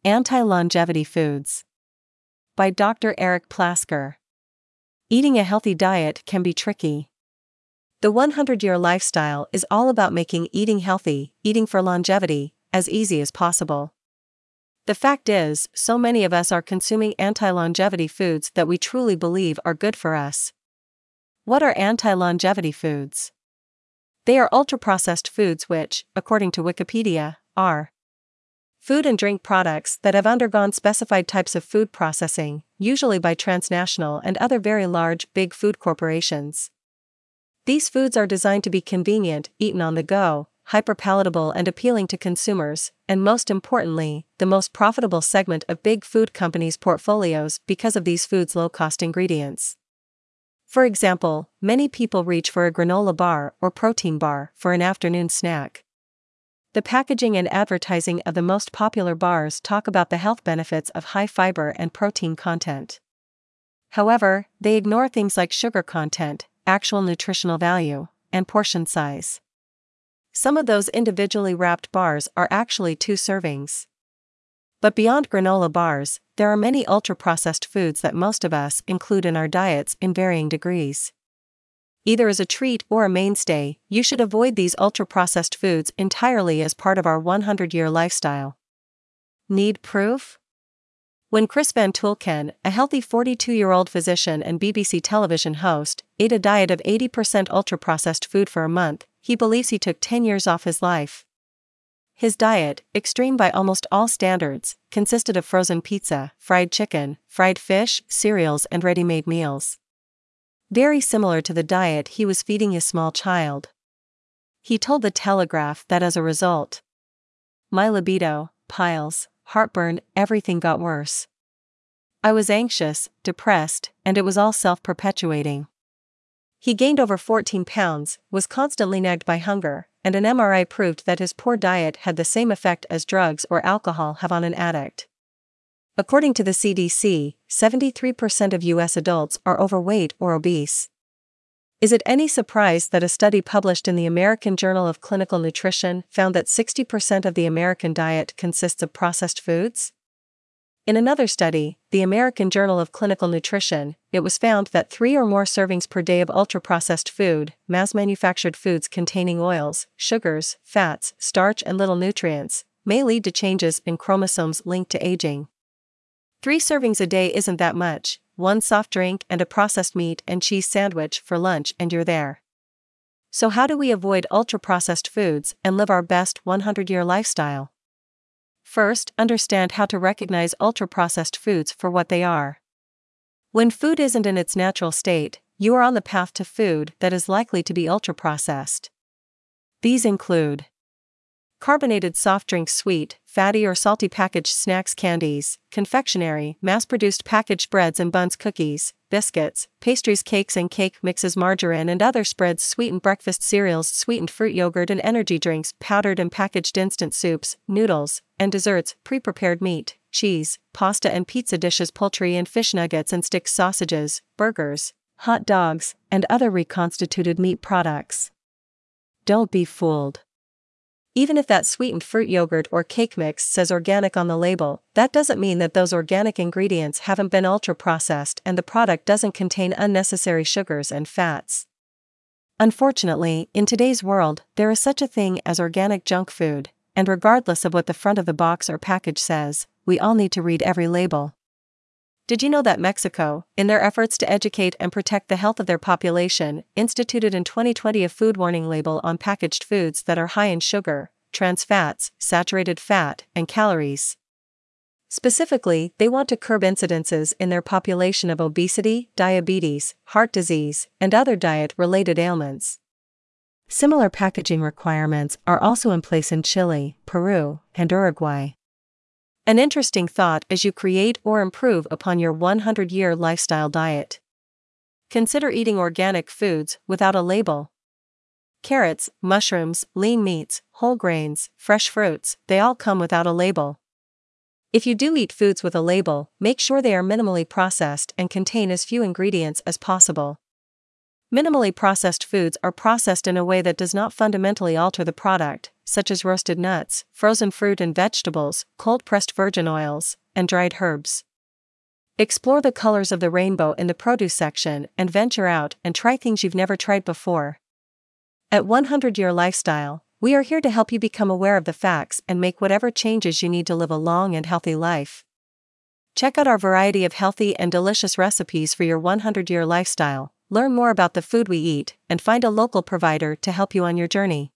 Anti-longevity foods. By Dr. Eric Plasker. Eating a healthy diet can be tricky. The 100-year lifestyle is all about making eating healthy, eating for longevity, as easy as possible. The fact is, so many of us are consuming anti-longevity foods that we truly believe are good for us. What are anti-longevity foods? They are ultra-processed foods which, according to Wikipedia, are food and drink products that have undergone specified types of food processing, usually by transnational and other very large, big food corporations. These foods are designed to be convenient, eaten on the go, hyper-palatable and appealing to consumers, and most importantly, the most profitable segment of big food companies' portfolios because of these foods' low-cost ingredients. For example, many people reach for a granola bar or protein bar for an afternoon snack. The packaging and advertising of the most popular bars talk about the health benefits of high fiber and protein content. However, they ignore things like sugar content, actual nutritional value, and portion size. Some of those individually wrapped bars are actually 2 servings. But beyond granola bars, there are many ultra-processed foods that most of us include in our diets in varying degrees. Either as a treat or a mainstay, you should avoid these ultra-processed foods entirely as part of our 100-year lifestyle. Need proof? When Chris Van Tulken, a healthy 42-year-old physician and BBC television host, ate a diet of 80% ultra-processed food for a month, he believes he took 10 years off his life. His diet, extreme by almost all standards, consisted of frozen pizza, fried chicken, fried fish, cereals and ready-made meals. Very similar to the diet he was feeding his small child. He told The Telegraph that as a result, my libido, piles, heartburn, everything got worse. I was anxious, depressed, and it was all self-perpetuating. He gained over 14 pounds, was constantly nagged by hunger, and an MRI proved that his poor diet had the same effect as drugs or alcohol have on an addict. According to the CDC, 73% of U.S. adults are overweight or obese. Is it any surprise that a study published in the American Journal of Clinical Nutrition found that 60% of the American diet consists of processed foods? In another study, the American Journal of Clinical Nutrition, it was found that 3 or more servings per day of ultra-processed food, mass-manufactured foods containing oils, sugars, fats, starch and little nutrients, may lead to changes in chromosomes linked to aging. 3 servings a day isn't that much, 1 soft drink and a processed meat and cheese sandwich for lunch and you're there. So how do we avoid ultra-processed foods and live our best 100-year lifestyle? First, understand how to recognize ultra-processed foods for what they are. When food isn't in its natural state, you are on the path to food that is likely to be ultra-processed. These include carbonated soft drinks, sweet, fatty or salty packaged snacks, candies, confectionery, mass-produced packaged breads and buns, cookies, biscuits, pastries, cakes and cake mixes, margarine and other spreads, sweetened breakfast cereals, sweetened fruit yogurt and energy drinks, powdered and packaged instant soups, noodles, and desserts, pre-prepared meat, cheese, pasta and pizza dishes, poultry and fish nuggets and stick sausages, burgers, hot dogs, and other reconstituted meat products. Don't be fooled. Even if that sweetened fruit yogurt or cake mix says organic on the label, that doesn't mean that those organic ingredients haven't been ultra-processed and the product doesn't contain unnecessary sugars and fats. Unfortunately, in today's world, there is such a thing as organic junk food, and regardless of what the front of the box or package says, we all need to read every label. Did you know that Mexico, in their efforts to educate and protect the health of their population, instituted in 2020 a food warning label on packaged foods that are high in sugar, trans fats, saturated fat, and calories? Specifically, they want to curb incidences in their population of obesity, diabetes, heart disease, and other diet-related ailments. Similar packaging requirements are also in place in Chile, Peru, and Uruguay. An interesting thought as you create or improve upon your 100-year lifestyle diet. Consider eating organic foods without a label. Carrots, mushrooms, lean meats, whole grains, fresh fruits, they all come without a label. If you do eat foods with a label, make sure they are minimally processed and contain as few ingredients as possible. Minimally processed foods are processed in a way that does not fundamentally alter the product, such as roasted nuts, frozen fruit and vegetables, cold-pressed virgin oils, and dried herbs. Explore the colors of the rainbow in the produce section and venture out and try things you've never tried before. At 100 Year Lifestyle, we are here to help you become aware of the facts and make whatever changes you need to live a long and healthy life. Check out our variety of healthy and delicious recipes for your 100-year lifestyle, learn more about the food we eat, and find a local provider to help you on your journey.